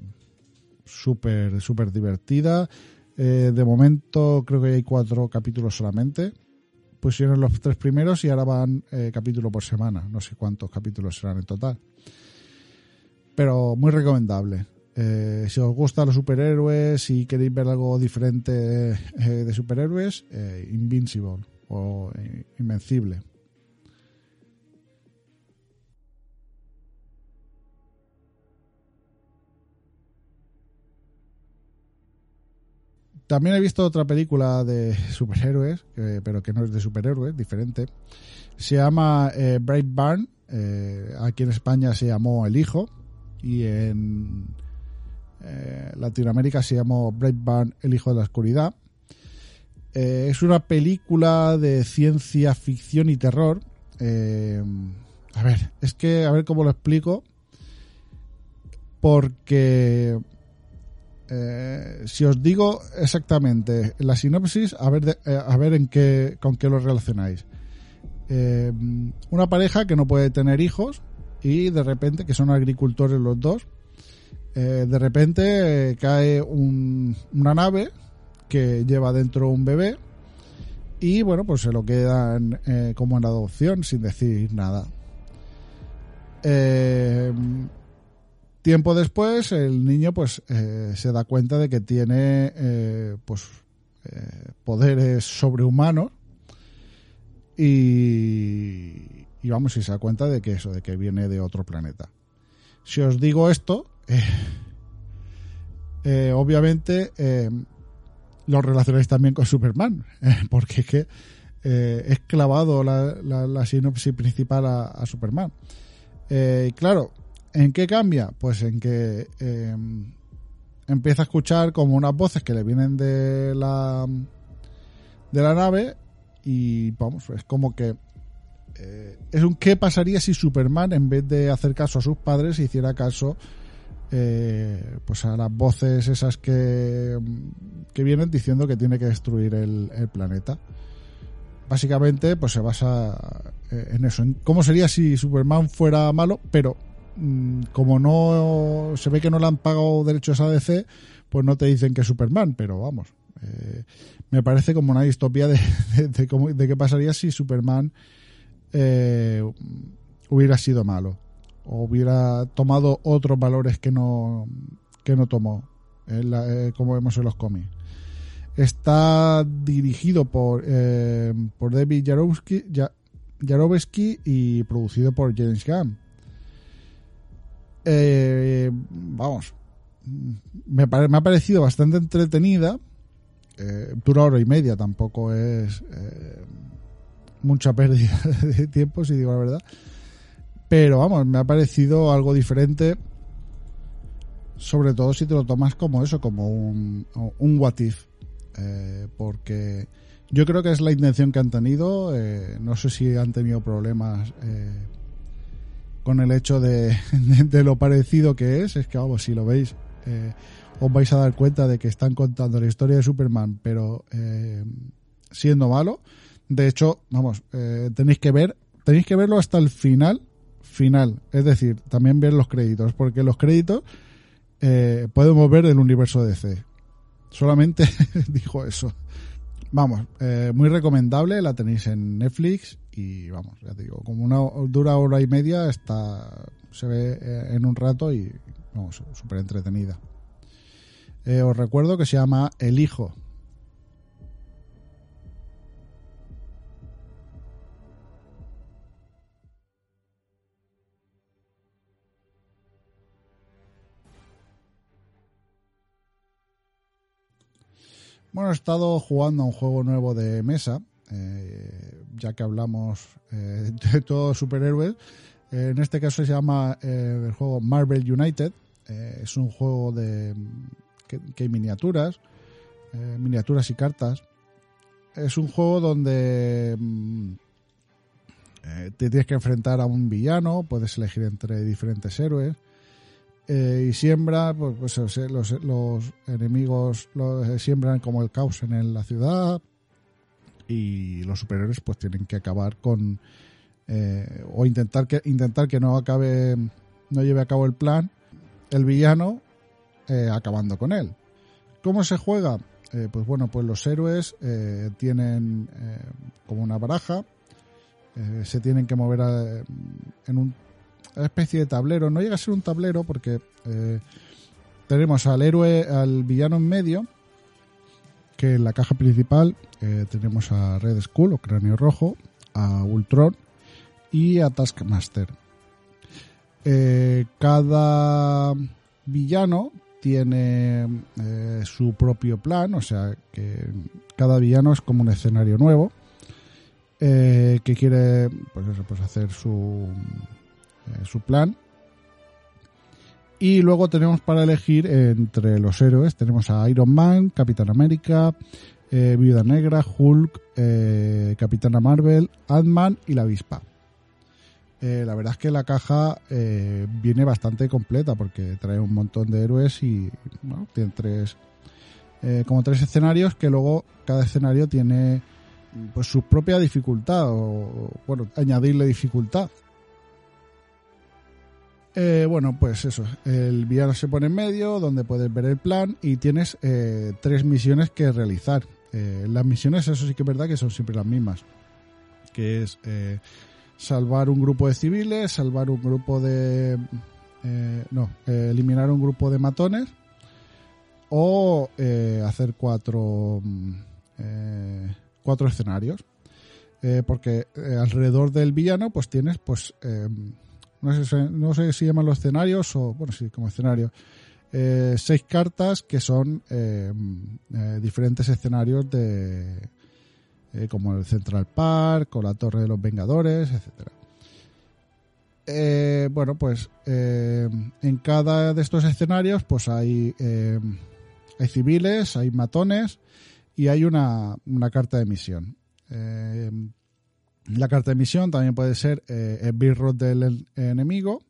súper súper divertida. Eh, de momento creo que hay cuatro capítulos solamente. Pusieron los tres primeros y ahora van eh, capítulo por semana. No sé cuántos capítulos serán en total. Pero muy recomendable. Eh, si os gustan los superhéroes y queréis ver algo diferente eh, de superhéroes, eh, Invincible o eh, Invencible. También he visto otra película de superhéroes, eh, pero que no es de superhéroes, diferente. Se llama eh, Brightburn. Eh, aquí en España se llamó El Hijo. Y en eh, Latinoamérica se llamó Brightburn, El Hijo de la Oscuridad. Eh, es una película de ciencia ficción y terror. Eh, a ver, es que a ver cómo lo explico. Porque... Eh, si os digo exactamente la sinopsis, a ver, de, eh, a ver en qué, con qué lo relacionáis. Eh, una pareja que no puede tener hijos y de repente, que son agricultores los dos, eh, de repente eh, cae un, una nave que lleva dentro un bebé y bueno, pues se lo quedan eh, como en adopción sin decir nada. Eh, Tiempo después, el niño pues eh, se da cuenta de que tiene eh, pues eh, poderes sobrehumanos y, y vamos, y se da cuenta de que eso, de que viene de otro planeta. Si os digo esto, eh, eh, obviamente eh, lo relacionáis también con Superman, eh, porque es que eh, es clavado la, la, la sinopsis principal a, a Superman. Eh, claro, ¿en qué cambia? Pues en que eh, empieza a escuchar como unas voces que le vienen de la de la nave y vamos, es como que eh, es un ¿qué pasaría si Superman, en vez de hacer caso a sus padres, hiciera caso eh, pues a las voces esas que que vienen diciendo que tiene que destruir el, el planeta? Básicamente pues se basa en eso, en cómo sería si Superman fuera malo, pero como no se ve que no le han pagado derechos a D C, pues no te dicen que es Superman, pero vamos, eh, me parece como una distopía de, de, de, cómo, de qué pasaría si Superman eh, hubiera sido malo o hubiera tomado otros valores que no que no tomó, en la, eh, como vemos en los cómics. Está dirigido por eh, por David Yarovsky, Yarovsky y producido por James Gunn. Eh, vamos, me, pare, me ha parecido bastante entretenida. Eh, dura hora y media, tampoco es eh, mucha pérdida de tiempo, si digo la verdad. Pero vamos, me ha parecido algo diferente, sobre todo si te lo tomas como eso, como un, un what if. Eh, porque yo creo que es la intención que han tenido. Eh, no sé si han tenido problemas eh, con el hecho de, de, de lo parecido que es. Es que vamos, si lo veis eh, os vais a dar cuenta de que están contando la historia de Superman, pero eh, siendo malo. De hecho, vamos, eh, tenéis que ver tenéis que verlo hasta el final, final. Es decir, también ver los créditos, porque los créditos eh, podemos ver el universo D C. Solamente dijo eso. Vamos, eh, muy recomendable, la tenéis en Netflix y vamos, ya te digo, como una dura hora y media, está se ve eh, en un rato y vamos, súper entretenida. Eh, os recuerdo que se llama El Hijo. Bueno, he estado jugando a un juego nuevo de mesa, eh, ya que hablamos eh, de todos superhéroes. Eh, en este caso se llama eh, el juego Marvel United. Eh, es un juego de que, que hay miniaturas, eh, miniaturas y cartas. Es un juego donde mm, eh, te tienes que enfrentar a un villano, puedes elegir entre diferentes héroes. Eh, y siembra, pues, pues los, los enemigos los, eh, siembran como el caos en el, la ciudad y los superhéroes pues tienen que acabar con eh, o intentar que intentar que no acabe, no lleve a cabo el plan el villano, eh, acabando con él. ¿Cómo se juega? Eh, pues bueno, pues los héroes eh, tienen eh, como una baraja, eh, se tienen que mover a, en un una especie de tablero. No llega a ser un tablero porque eh, tenemos al héroe, al villano en medio, que en la caja principal eh, tenemos a Red Skull o Cráneo Rojo, a Ultron y a Taskmaster. Eh, cada villano tiene eh, su propio plan, o sea que cada villano es como un escenario nuevo eh, que quiere pues eso, pues hacer su su plan. Y luego tenemos para elegir entre los héroes, tenemos a Iron Man, Capitán América, eh, Viuda Negra, Hulk, eh, Capitana Marvel, Ant-Man y la Avispa. Eh, la verdad es que la caja eh, viene bastante completa porque trae un montón de héroes y bueno, tiene tres eh, como tres escenarios que luego cada escenario tiene pues su propia dificultad o bueno, añadirle dificultad. Eh, bueno, pues eso, el villano se pone en medio, donde puedes ver el plan y tienes eh, tres misiones que realizar. Eh, las misiones, eso sí que es verdad que son siempre las mismas, que es eh, salvar un grupo de civiles, salvar un grupo de... Eh, no, eh, eliminar un grupo de matones o eh, hacer cuatro, eh, cuatro escenarios. Eh, porque eh, alrededor del villano pues tienes pues... Eh, No sé, no sé si llaman los escenarios o, bueno, sí, como escenario. Eh, seis cartas que son eh, eh, diferentes escenarios de eh, como el Central Park o la Torre de los Vengadores, etcétera. Eh, bueno, pues eh, en cada de estos escenarios pues hay, eh, hay civiles, hay matones y hay una, una carta de misión. Eh, La carta de misión también puede ser eh, el birro del enemigo.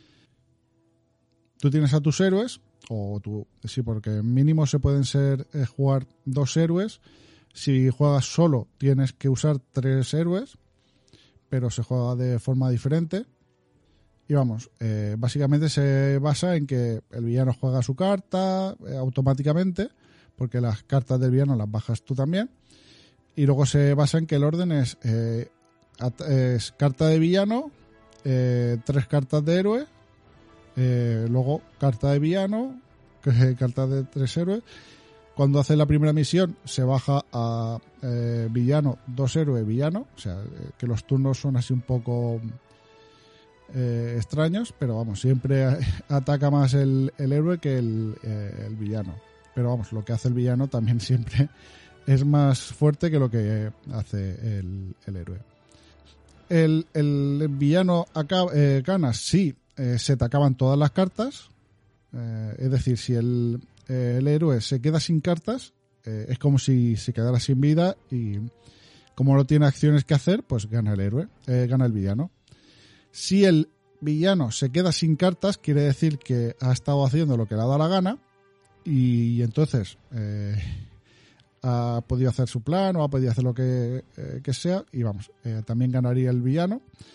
Tú tienes a tus héroes, o tú, sí, porque mínimo se pueden ser eh, jugar dos héroes. Si juegas solo, tienes que usar tres héroes, pero se juega de forma diferente. Y vamos, eh, básicamente se basa en que el villano juega su carta eh, automáticamente, porque las cartas del villano las bajas tú también. Y luego se basa en que el orden es... Eh, es carta de villano, eh, tres cartas de héroe, eh, luego carta de villano, carta de tres héroes. Cuando hace la primera misión se baja a eh, villano, dos héroes, villano, o sea eh, que los turnos son así un poco eh, extraños, pero vamos, siempre ataca más el, el héroe que el, eh, el villano. Pero vamos, lo que hace el villano también siempre es más fuerte que lo que hace el, el héroe. El, el villano acaba, eh, gana si eh, se te acaban todas las cartas, eh, es decir, si el, eh, el héroe se queda sin cartas, eh, es como si se quedara sin vida y como no tiene acciones que hacer, pues gana el héroe, eh, gana el villano. Si el villano se queda sin cartas, quiere decir que ha estado haciendo lo que le ha dado la gana y, y entonces... Eh, ha podido hacer su plan o ha podido hacer lo que, eh, que sea y vamos, eh, también ganaría el villano.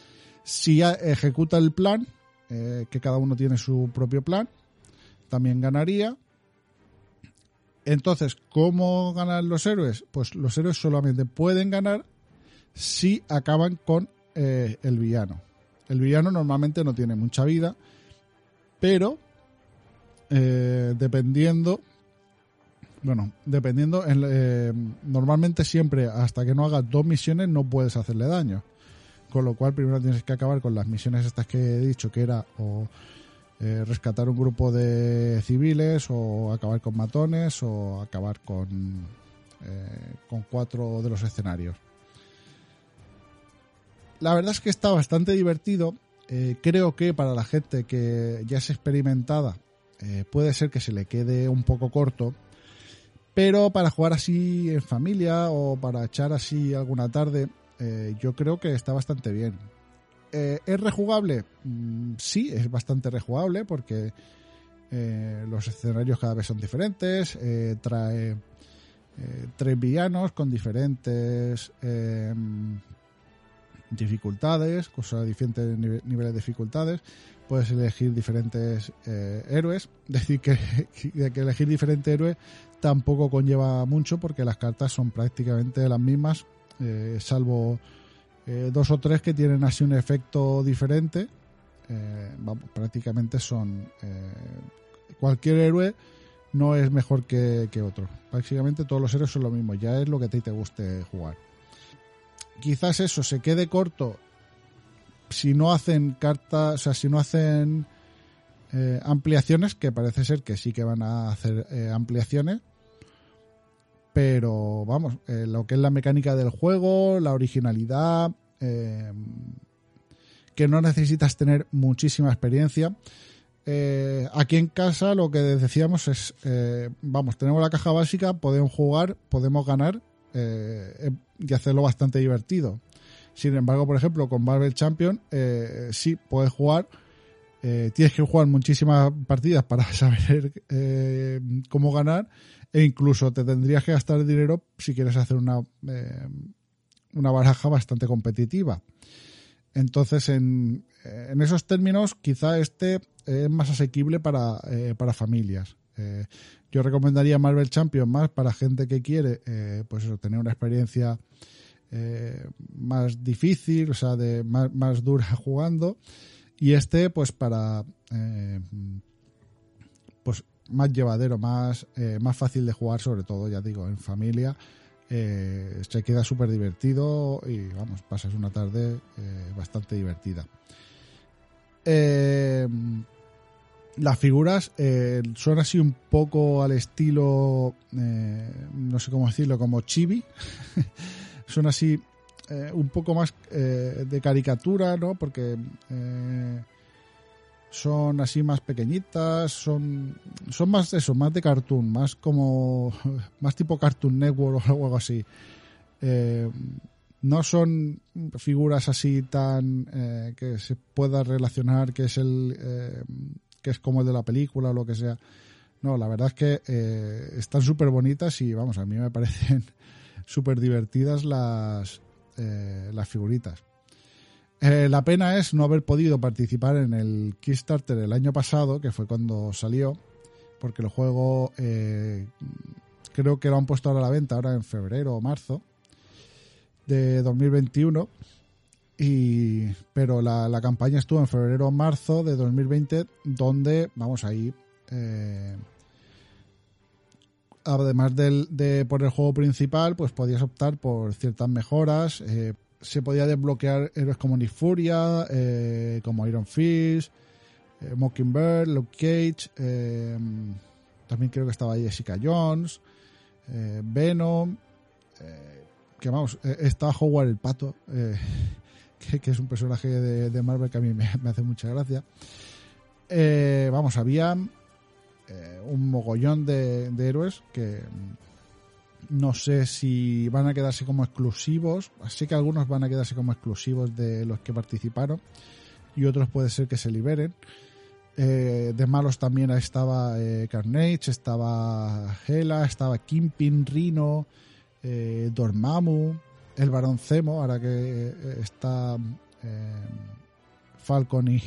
Si ya ejecuta el plan, eh, que cada uno tiene su propio plan, también ganaría. Entonces, ¿cómo ganan los héroes? Pues los héroes solamente pueden ganar si acaban con eh, el villano. El villano normalmente no tiene mucha vida, pero eh, dependiendo, bueno, dependiendo, en, eh, normalmente siempre hasta que no hagas dos misiones no puedes hacerle daño. Con lo cual primero tienes que acabar con las misiones estas que he dicho, que era o eh, rescatar un grupo de civiles, o acabar con matones, o acabar con, eh, con cuatro de los escenarios. La verdad es que está bastante divertido. Eh, creo que para la gente que ya es experimentada eh, puede ser que se le quede un poco corto, pero para jugar así en familia o para echar así alguna tarde, eh, yo creo que está bastante bien. Eh, ¿Es rejugable? Mm, sí, es bastante rejugable porque eh, los escenarios cada vez son diferentes, eh, trae eh, tres villanos con diferentes eh, dificultades, cosas diferentes niveles de dificultades. Puedes elegir diferentes eh, héroes. Decir que, que elegir diferentes héroes tampoco conlleva mucho porque las cartas son prácticamente las mismas, eh, salvo eh, dos o tres que tienen así un efecto diferente. Eh, vamos, prácticamente son eh, cualquier héroe no es mejor que, que otro. Prácticamente todos los héroes son lo mismo. Ya es lo que a ti te guste jugar. Quizás eso se quede corto si no hacen cartas, o sea, si no hacen eh, ampliaciones, que parece ser que sí que van a hacer eh, ampliaciones, pero vamos, eh, lo que es la mecánica del juego, la originalidad, eh, que no necesitas tener muchísima experiencia. Eh, aquí en casa lo que decíamos es, eh, vamos, tenemos la caja básica, podemos jugar, podemos ganar eh, y hacerlo bastante divertido. Sin embargo, por ejemplo, con Marvel Champions, eh, sí, puedes jugar, eh, tienes que jugar muchísimas partidas para saber eh, cómo ganar, e incluso te tendrías que gastar dinero si quieres hacer una, eh, una baraja bastante competitiva. Entonces, en, en esos términos, quizá este es más asequible para, eh, para familias. Eh, yo recomendaría Marvel Champions más para gente que quiere eh, pues eso, tener una experiencia Eh, más difícil, o sea, de más, más dura jugando, y este pues para eh, pues más llevadero, más eh, más fácil de jugar, sobre todo, ya digo, en familia. Eh, se queda súper divertido y vamos, pasas una tarde eh, bastante divertida. Eh, las figuras eh, son así un poco al estilo eh, no sé cómo decirlo, como chibi. Son así eh, un poco más eh, de caricatura, ¿no? Porque eh, son así más pequeñitas, son son más eso, más de cartoon, más como más tipo Cartoon Network o algo así. Eh, no son figuras así tan eh, que se pueda relacionar que es el eh, que es como el de la película o lo que sea. No, la verdad es que eh, están súper bonitas y vamos, a mí me parecen súper divertidas las, eh, las figuritas. Eh, la pena es no haber podido participar en el Kickstarter el año pasado, que fue cuando salió, porque el juego eh, creo que lo han puesto ahora a la venta ahora en febrero o marzo de dos mil veintiuno, y, pero la, la campaña estuvo en febrero o marzo de dos mil veinte, donde vamos ahí eh, además del, de por el juego principal, pues podías optar por ciertas mejoras. Eh, se podía desbloquear héroes como Nick Furia, eh, como Iron Fist, eh, Mockingbird, Luke Cage, eh, también creo que estaba ahí Jessica Jones, eh, Venom, eh, que vamos, eh, estaba Howard el Pato, eh, que, que es un personaje de, de Marvel que a mí me, me hace mucha gracia. Eh, vamos, había Eh, un mogollón de, de héroes que no sé si van a quedarse como exclusivos, así que algunos van a quedarse como exclusivos de los que participaron y otros puede ser que se liberen. Eh, de malos también estaba eh, Carnage, estaba Hela, estaba Kingpin, Rhino, eh, Dormammu, el Barón Zemo, ahora que eh, está eh, Falcon y,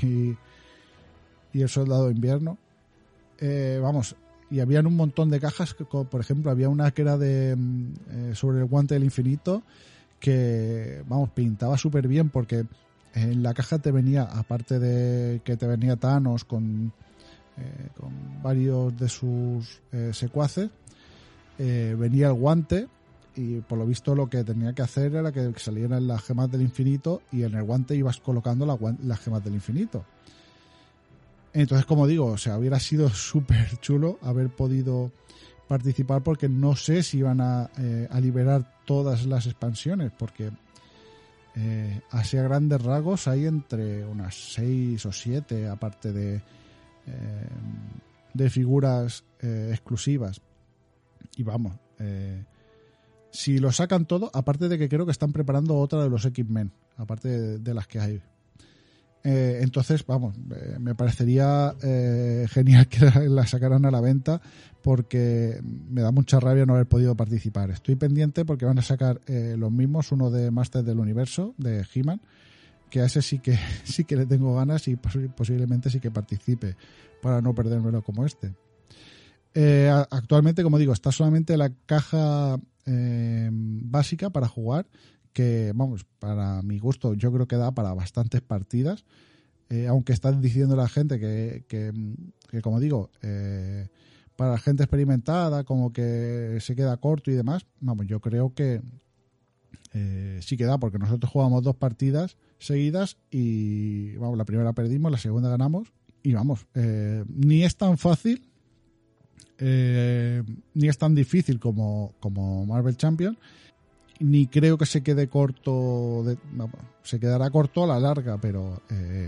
y el Soldado de Invierno. Eh, vamos, y habían un montón de cajas, que, por ejemplo, había una que era de eh, sobre el guante del infinito, que, vamos, pintaba súper bien, porque en la caja te venía, aparte de que te venía Thanos con, eh, con varios de sus eh, secuaces, eh, venía el guante, y por lo visto lo que tenía que hacer era que salieran las gemas del infinito, y en el guante ibas colocando la, las gemas del infinito. Entonces, como digo, o sea, hubiera sido súper chulo haber podido participar, porque no sé si iban a, eh, a liberar todas las expansiones, porque eh, así a grandes rasgos hay entre unas seis o siete, aparte de, eh, de figuras eh, exclusivas. Y vamos, eh, si lo sacan todo, aparte de que creo que están preparando otra de los X-Men, aparte de, de las que hay. Eh, entonces, vamos, eh, me parecería eh, genial que la, la sacaran a la venta, porque me da mucha rabia no haber podido participar. Estoy pendiente porque van a sacar eh, los mismos, uno de Masters del Universo, de He-Man, que a ese sí que sí que le tengo ganas, y pos- posiblemente sí que participe para no perdérmelo como este. Eh, actualmente, como digo, está solamente la caja eh, básica para jugar, que, vamos, para mi gusto yo creo que da para bastantes partidas, eh, aunque están diciendo la gente que, que, que como digo, eh, para la gente experimentada como que se queda corto y demás. Vamos, yo creo que eh, sí que da, porque nosotros jugamos dos partidas seguidas y, vamos, la primera perdimos, la segunda ganamos, y vamos, eh, ni es tan fácil eh, ni es tan difícil como, como Marvel Champions, ni creo que se quede corto, de, no, se quedará corto a la larga, pero eh,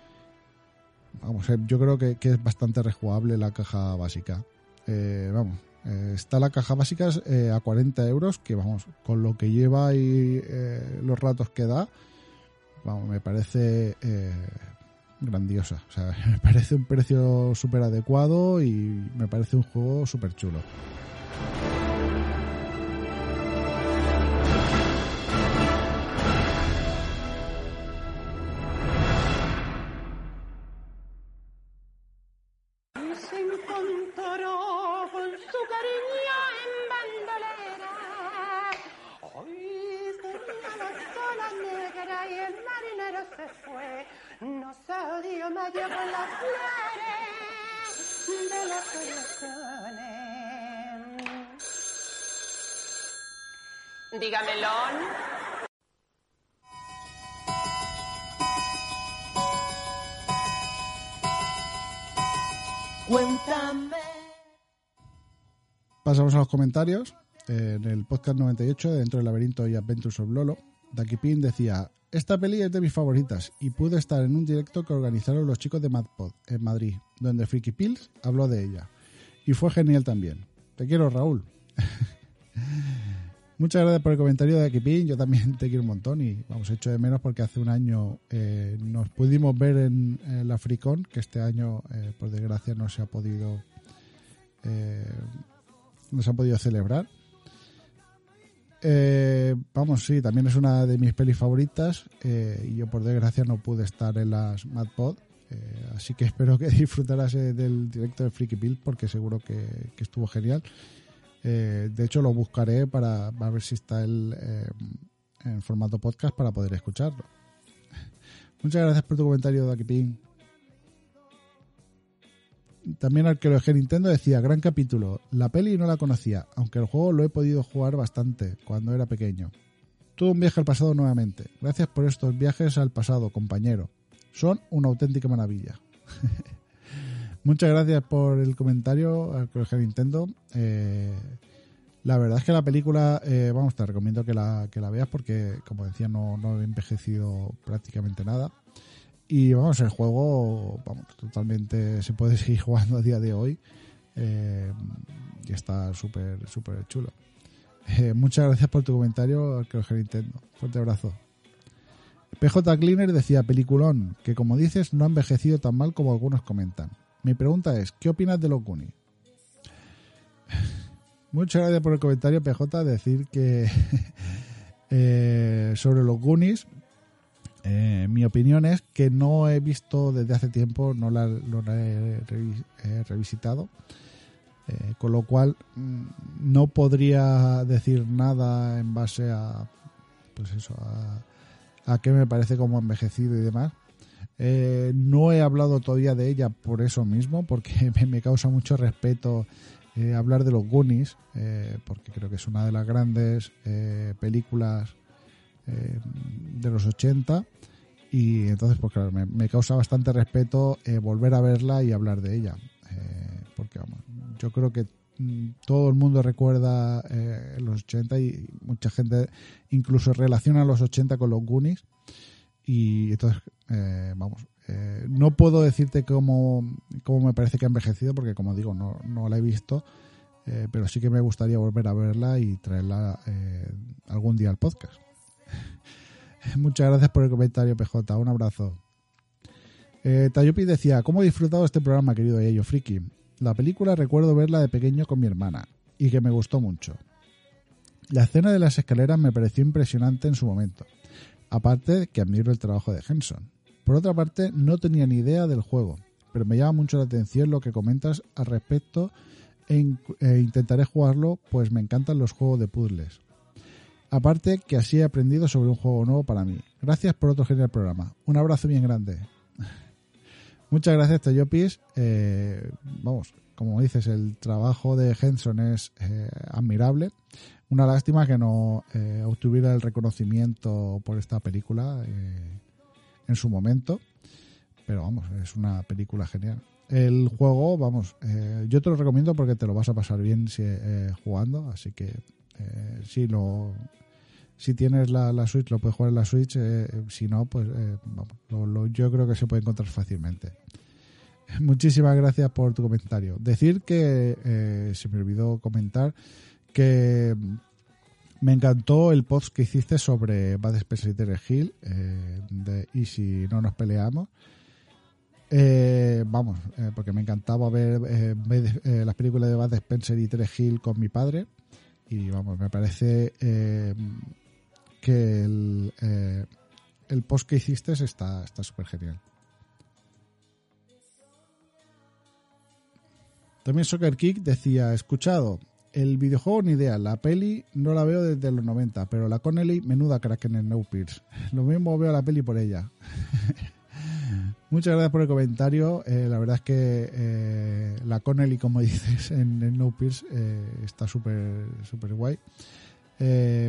vamos, yo creo que, que es bastante rejugable la caja básica. Eh, vamos, eh, está la caja básica eh, a cuarenta euros, que, vamos, con lo que lleva y eh, los ratos que da, vamos, me parece eh, grandiosa. O sea, me parece un precio súper adecuado y me parece un juego súper chulo.
Se encontró con su cariño en bandolera. Hoy tenía la sola negra y el marinero se fue. No se dio medio con las flores de las ilusiones. Dígamelo.
Cuéntame.
Pasamos a los comentarios. Eh, en el podcast noventa y ocho, de Dentro del Laberinto y Adventures of Lolo, Dakipin decía: esta peli es de mis favoritas y pude estar en un directo que organizaron los chicos de MadPod en Madrid, donde Freaky Pills habló de ella. Y fue genial también. Te quiero, Raúl. Muchas gracias por el comentario de Dakipin. Yo también te quiero un montón y, vamos, echo de menos porque hace un año eh, nos pudimos ver en, en la Fricon, que este año, eh, por desgracia, no se ha podido eh, no se ha podido celebrar. Eh, vamos, sí, también es una de mis pelis favoritas, eh, y yo, por desgracia, no pude estar en las MadPod, eh, así que espero que disfrutaras eh, del directo de Freaky Pill, porque seguro que, que estuvo genial. Eh, de hecho, lo buscaré para, para ver si está el, eh, en formato podcast para poder escucharlo. Muchas gracias por tu comentario, Dakipin. También Arqueología Nintendo decía: gran capítulo, la peli no la conocía, aunque el juego lo he podido jugar bastante cuando era pequeño. Todo un viaje al pasado nuevamente. Gracias por estos viajes al pasado, compañero. Son una auténtica maravilla. Muchas gracias por el comentario, Arqueología Nintendo. Eh, la verdad es que la película, eh, vamos, te recomiendo que la, que la veas, porque, como decía, no, no he envejecido prácticamente nada. Y, vamos, el juego, vamos, totalmente se puede seguir jugando a día de hoy. Eh, y está súper, súper chulo. Eh, muchas gracias por tu comentario, Arqueología Nintendo. Fuerte abrazo. P J Cleaner decía: peliculón, que, como dices, no ha envejecido tan mal como algunos comentan. Mi pregunta es: ¿qué opinas de los Goonies? Muchas gracias por el comentario, P J. Decir que eh, sobre los Goonies, Eh, mi opinión es que no he visto desde hace tiempo, no la, no la he, revis, he revisitado, eh, con lo cual mmm, no podría decir nada en base a, pues eso, a, a qué me parece como envejecido y demás. Eh, no he hablado todavía de ella por eso mismo, porque me, me causa mucho respeto eh, hablar de los Goonies, eh, porque creo que es una de las grandes eh, películas eh, de los ochenta, y entonces pues claro, me, me causa bastante respeto eh, volver a verla y hablar de ella, eh, porque vamos, yo creo que mm, todo el mundo recuerda eh, los ochenta, y mucha gente incluso relaciona los ochenta con los Goonies. Y entonces, eh, vamos, eh, no puedo decirte cómo, cómo me parece que ha envejecido, porque como digo, no, no la he visto, eh, pero sí que me gustaría volver a verla y traerla eh, algún día al podcast. Muchas gracias por el comentario, P J, un abrazo. eh, Tayupi decía: ¿cómo he disfrutado este programa, querido Yayo Friki? La película recuerdo verla de pequeño con mi hermana y que me gustó mucho. La escena de las escaleras me pareció impresionante en su momento. Aparte que admiro el trabajo de Henson. Por otra parte, no tenía ni idea del juego, pero me llama mucho la atención lo que comentas al respecto e, e intentaré jugarlo, pues me encantan los juegos de puzzles. Aparte que así he aprendido sobre un juego nuevo para mí. Gracias por otro genial programa. Un abrazo bien grande. Muchas gracias, Tayopis. Eh, vamos, como dices, el trabajo de Henson es eh, admirable. Una lástima que no eh, obtuviera el reconocimiento por esta película eh, en su momento, pero vamos, es una película genial. El juego, vamos, eh, yo te lo recomiendo porque te lo vas a pasar bien si, eh, jugando, así que eh, si lo si tienes la, la Switch lo puedes jugar en la Switch, eh, si no, pues eh, vamos, lo, lo, yo creo que se puede encontrar fácilmente. Muchísimas gracias por tu comentario. Decir que eh, se me olvidó comentar que me encantó el post que hiciste sobre Bud Spencer y Terence Hill, eh, de Y si no nos peleamos. Eh, vamos, eh, porque me encantaba ver eh, eh, las películas de Bud Spencer y Terence Hill con mi padre, y vamos, me parece eh, que el, eh, el post que hiciste está está súper genial. También Soccer Kick decía: escuchado, el videojuego ni idea, la peli no la veo desde los noventa, pero la Connelly, menuda crack en el Snowpiercer. Lo mismo veo la peli por ella. Muchas gracias por el comentario. Eh, la verdad es que eh, la Connelly, como dices, en el Snowpiercer eh, está súper súper guay. Eh,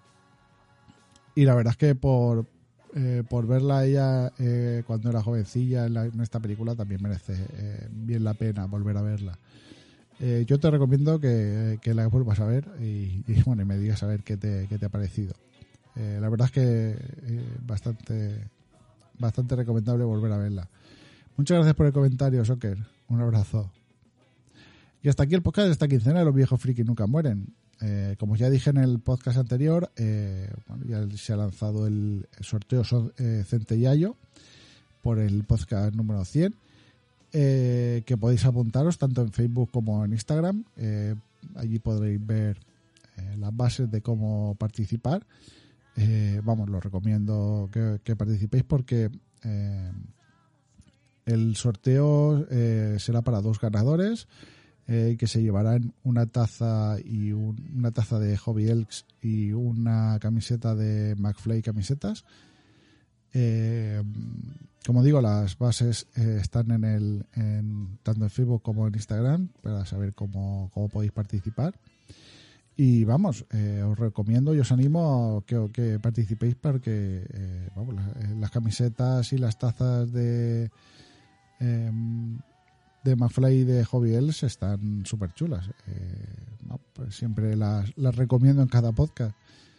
y la verdad es que por, eh, por verla a ella eh, cuando era jovencilla en, la, en esta película también merece eh, bien la pena volver a verla. Eh, yo te recomiendo que, que la vuelvas a ver y, y bueno, y me digas a ver qué te, qué te ha parecido. Eh, la verdad es que eh, bastante bastante recomendable volver a verla. Muchas gracias por el comentario, Soccer. Un abrazo. Y hasta aquí el podcast de esta quincena de Los Viejos Frikis Nunca Mueren. Eh, como ya dije en el podcast anterior, eh, bueno, ya se ha lanzado el, el sorteo eh, Centellayo por el podcast número cien. Eh, que podéis apuntaros tanto en Facebook como en Instagram. Eh, allí podréis ver eh, las bases de cómo participar. Eh, vamos, lo recomiendo que, que participéis porque eh, el sorteo eh, será para dos ganadores eh, que se llevarán una taza y un, una taza de Hobby Elks y una camiseta de McFly Camisetas. Eh, como digo, las bases eh, están en el en, tanto en Facebook como en Instagram para saber cómo, cómo podéis participar. Y vamos, eh, os recomiendo y os animo a que, que participéis porque eh, vamos, las, las camisetas y las tazas de eh, de McFly y de Hobby Elks están súper chulas. Eh, no, pues siempre las, las recomiendo en cada podcast.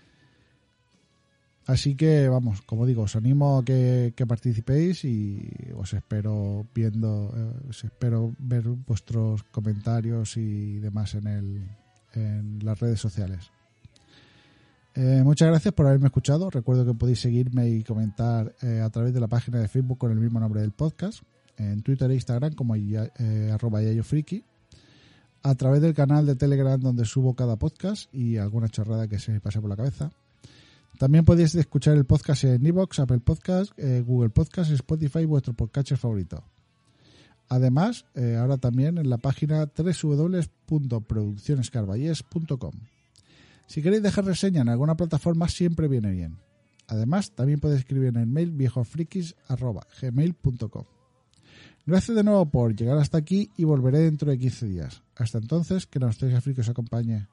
Así que vamos, como digo, os animo a que, que participéis y os espero viendo, eh, os espero ver vuestros comentarios y demás en el en las redes sociales. Eh, muchas gracias por haberme escuchado. Recuerdo que podéis seguirme y comentar eh, a través de la página de Facebook con el mismo nombre del podcast, en Twitter e Instagram como eh, arroba yayofriki, a través del canal de Telegram donde subo cada podcast y alguna chorrada que se me pase por la cabeza. También podéis escuchar el podcast en iVoox, Apple Podcast, eh, Google Podcast, Spotify, vuestro podcatcher favorito. Además, eh, ahora también en la página doble u doble u doble u punto producciones carballés punto com. Si queréis dejar reseña en alguna plataforma, siempre viene bien. Además, también podéis escribir en el mail viejofrikis arroba gmail punto com. Gracias de nuevo por llegar hasta aquí y volveré dentro de quince días. Hasta entonces, que Nostalgia Friki os acompañe.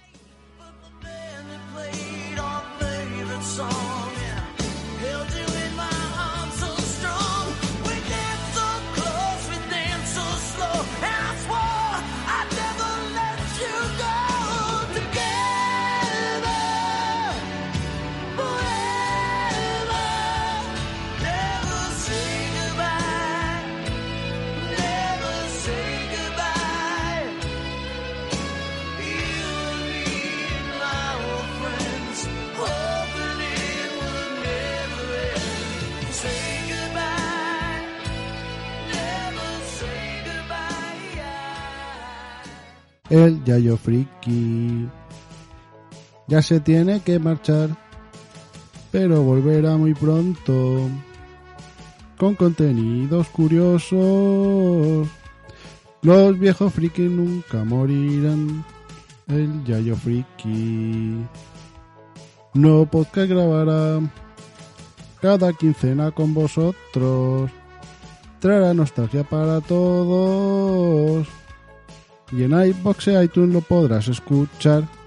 El Yayo Friki ya se tiene que marchar, pero volverá muy pronto con contenidos curiosos. Los viejos friki nunca morirán. El Yayo Friki no podcast grabará cada quincena con vosotros. Traerá nostalgia para todos. Y en iVoox e iTunes lo podrás escuchar.